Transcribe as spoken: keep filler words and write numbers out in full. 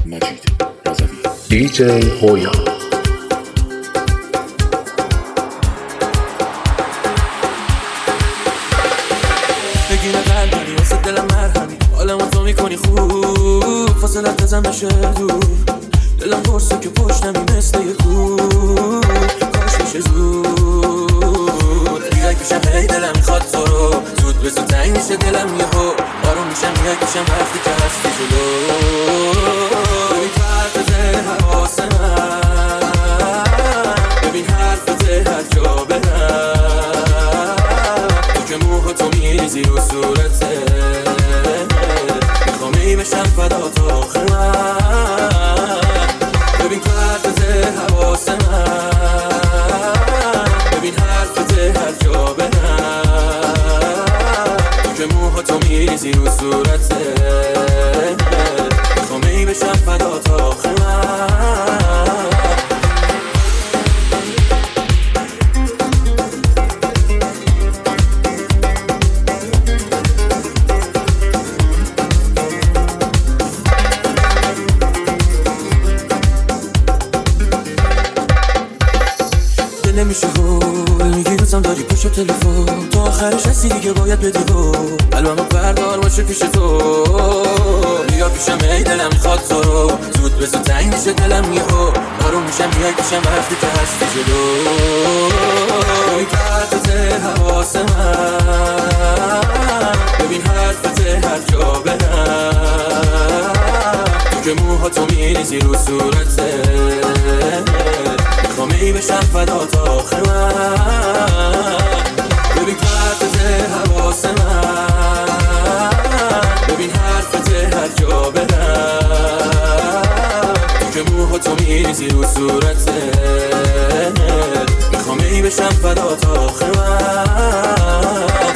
مجید رضوی دی جی هویا. بگیره قلبی واسه دلم مرهمی، حالمو تو میکنی خوب، فاصلت بزن بشه دور، دلم پرسه که پشت نمی مثل یه خوب، کاش میشه زود بیای پیشم، هی دلم میخواد تو رو، زود به زود تنگ میشه دلم یه هو، آروم میشم میای پیشم وقتی که هستی جلو، ببین حرف زه حواس من، ببین حرف زه هر جا برم، تو که موها تو میریزی رو صورته، میخوام ای بشم فدا تا آخر من، ببین تو حرف زه حواس من، ببین حرف زه هر جا برم، تو که موها تو میریزی رو صورته، میخوام ای بشم فدا تا آخر من. نمیشه هول میگی روزم داری پشت تلفن، تو آخرش هستی دیگه باید بدی گو، قلبمو بردار باشه پیش تو، بیا پیشم ای دلم میخواد تو رو، زود به زود تنگ میشه دلم یهو، آروم میشم میای پیشم وقتی که هستی جلو، ببین حرف زه حواس من، ببین حرف زه هر جا برم، تو که موها تو میریزی رو صورته، میخوام ای بشم فدا تا آخر من، ببین حرف زه حواس من، ببین حرف زه هر جا برم، تو که موها تو میریزی رو صورته، میخوام ای بشم فدا تا آخر من.